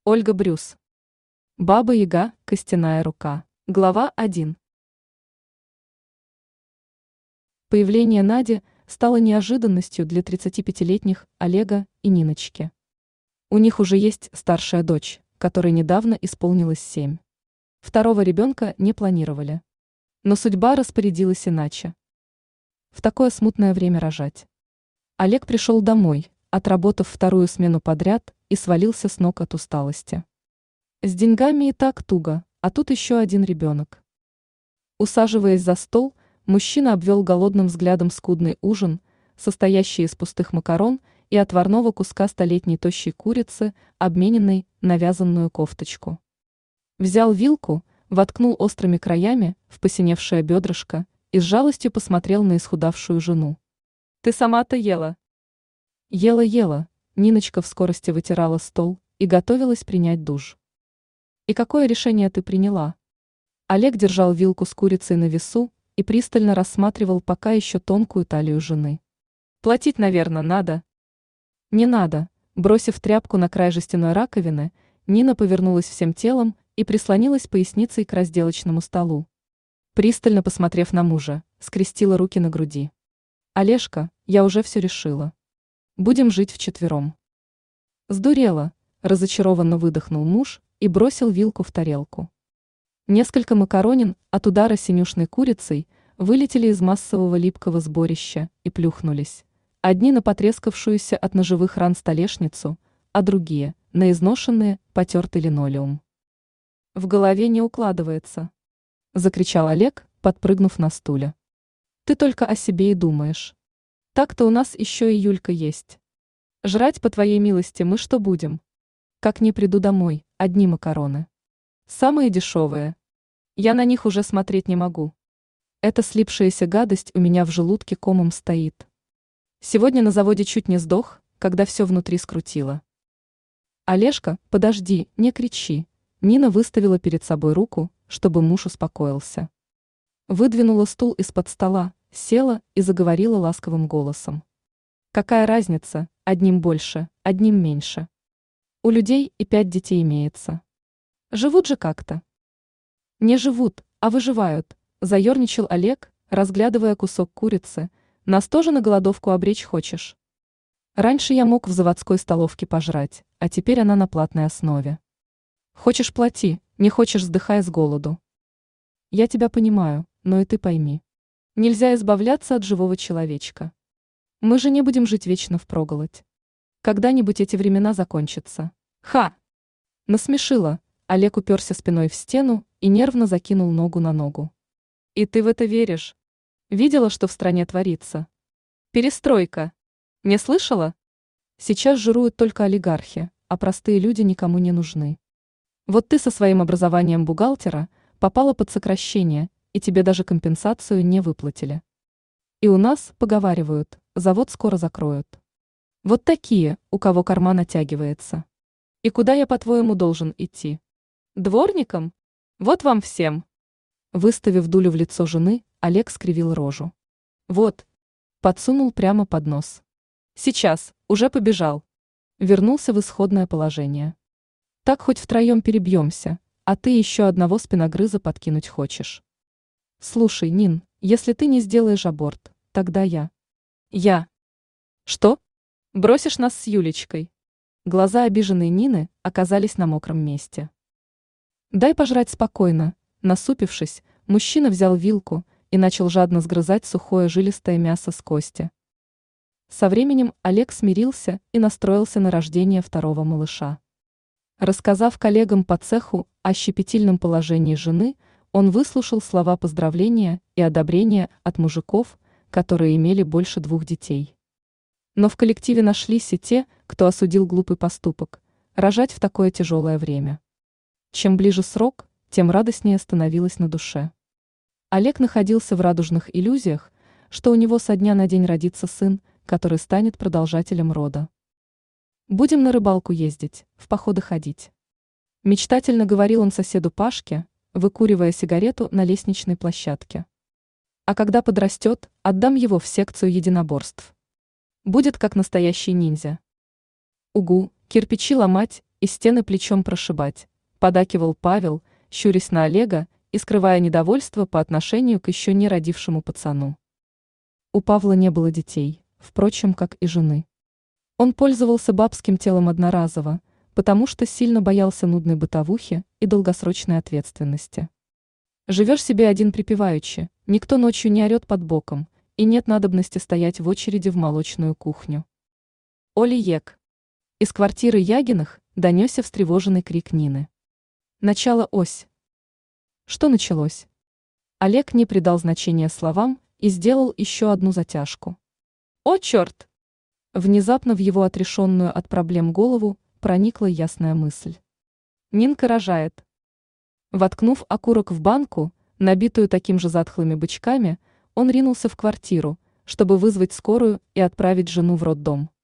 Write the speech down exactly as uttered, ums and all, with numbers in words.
Ольга Брюс. Баба-Яга, костяная рука. Глава один. Появление Нади стало неожиданностью для тридцатипятилетних Олега и Ниночки. У них уже есть старшая дочь, которой недавно исполнилось семь. Второго ребенка не планировали. Но судьба распорядилась иначе. В такое смутное время рожать. Олег пришел домой, отработав вторую смену подряд, и свалился с ног от усталости. С деньгами и так туго, а тут еще один ребенок. Усаживаясь за стол, мужчина обвел голодным взглядом скудный ужин, состоящий из пустых макарон и отварного куска столетней тощей курицы, обмененной на вязаную кофточку. Взял вилку, воткнул острыми краями в посиневшее бедрышко и с жалостью посмотрел на исхудавшую жену. «Ты сама-то ела?» Ела-ела, Ниночка в скорости вытирала стол и готовилась принять душ. «И какое решение ты приняла?» Олег держал вилку с курицей на весу и пристально рассматривал пока еще тонкую талию жены. «Платить, наверное, надо». «Не надо», бросив тряпку на край жестяной раковины, Нина повернулась всем телом и прислонилась поясницей к разделочному столу. Пристально посмотрев на мужа, скрестила руки на груди. «Олежка, я уже все решила. Будем жить вчетвером». «Сдурела», разочарованно выдохнул муж и бросил вилку в тарелку. Несколько макаронин от удара синюшной курицей вылетели из массового липкого сборища и плюхнулись. Одни на потрескавшуюся от ножевых ран столешницу, а другие – на изношенные, потертый линолеум. «В голове не укладывается», – закричал Олег, подпрыгнув на стуле. «Ты только о себе и думаешь. Так-то у нас еще и Юлька есть. Жрать, по твоей милости, мы что будем? Как не приду домой, одни макароны. Самые дешевые. Я на них уже смотреть не могу. Эта слипшаяся гадость у меня в желудке комом стоит. Сегодня на заводе чуть не сдох, когда все внутри скрутило». «Олежка, подожди, не кричи». Нина выставила перед собой руку, чтобы муж успокоился. Выдвинула стул из-под стола, села и заговорила ласковым голосом. «Какая разница, одним больше, одним меньше? У людей и пять детей имеется. Живут же как-то». «Не живут, а выживают», заерничал Олег, разглядывая кусок курицы. «Нас тоже на голодовку обречь хочешь? Раньше я мог в заводской столовке пожрать, а теперь она на платной основе. Хочешь — плати, не хочешь — сдыхай с голоду». «Я тебя понимаю, но и ты пойми. Нельзя избавляться от живого человечка. Мы же не будем жить вечно впроголодь. Когда-нибудь эти времена закончатся». «Ха!» Насмешила. Олег уперся спиной в стену и нервно закинул ногу на ногу. «И ты в это веришь? Видела, что в стране творится? Перестройка. Не слышала? Сейчас жируют только олигархи, а простые люди никому не нужны. Вот ты со своим образованием бухгалтера попала под сокращение, и тебе даже компенсацию не выплатили. И у нас, поговаривают, завод скоро закроют. Вот такие, у кого карман оттягивается. И куда я, по-твоему, должен идти? Дворником? Вот вам всем». Выставив дулю в лицо жены, Олег скривил рожу. «Вот», подсунул прямо под нос. «Сейчас, уже побежал». Вернулся в исходное положение. «Так хоть втроем перебьемся, а ты еще одного спиногрыза подкинуть хочешь. Слушай, Нин, если ты не сделаешь аборт, тогда я». «Я». «Что? Бросишь нас с Юлечкой?» Глаза обиженной Нины оказались на мокром месте. «Дай пожрать спокойно». Насупившись, мужчина взял вилку и начал жадно сгрызать сухое жилистое мясо с кости. Со временем Олег смирился и настроился на рождение второго малыша. Рассказав коллегам по цеху о щепетильном положении жены, он выслушал слова поздравления и одобрения от мужиков, которые имели больше двух детей. Но в коллективе нашлись и те, кто осудил глупый поступок – рожать в такое тяжелое время. Чем ближе срок, тем радостнее становилось на душе. Олег находился в радужных иллюзиях, что у него со дня на день родится сын, который станет продолжателем рода. «Будем на рыбалку ездить, в походы ходить», мечтательно говорил он соседу Пашке, выкуривая сигарету на лестничной площадке. «А когда подрастет, отдам его в секцию единоборств. Будет как настоящий ниндзя». «Угу, кирпичи ломать и стены плечом прошибать, подакивал Павел, щурясь на Олега и скрывая недовольство по отношению к еще не родившему пацану. У Павла не было детей, впрочем, как и жены. Он пользовался бабским телом одноразово, потому что сильно боялся нудной бытовухи и долгосрочной ответственности. Живешь себе один припеваючи, никто ночью не орет под боком, и нет надобности стоять в очереди в молочную кухню. Оли ек. Из квартиры Ягиных донесся встревоженный крик Нины. Начало ось. Что началось? Олег не придал значения словам и сделал еще одну затяжку. О, черт! Внезапно в его отрешенную от проблем голову проникла ясная мысль. Нинка рожает. Воткнув окурок в банку, набитую таким же затхлыми бычками, он ринулся в квартиру, чтобы вызвать скорую и отправить жену в роддом.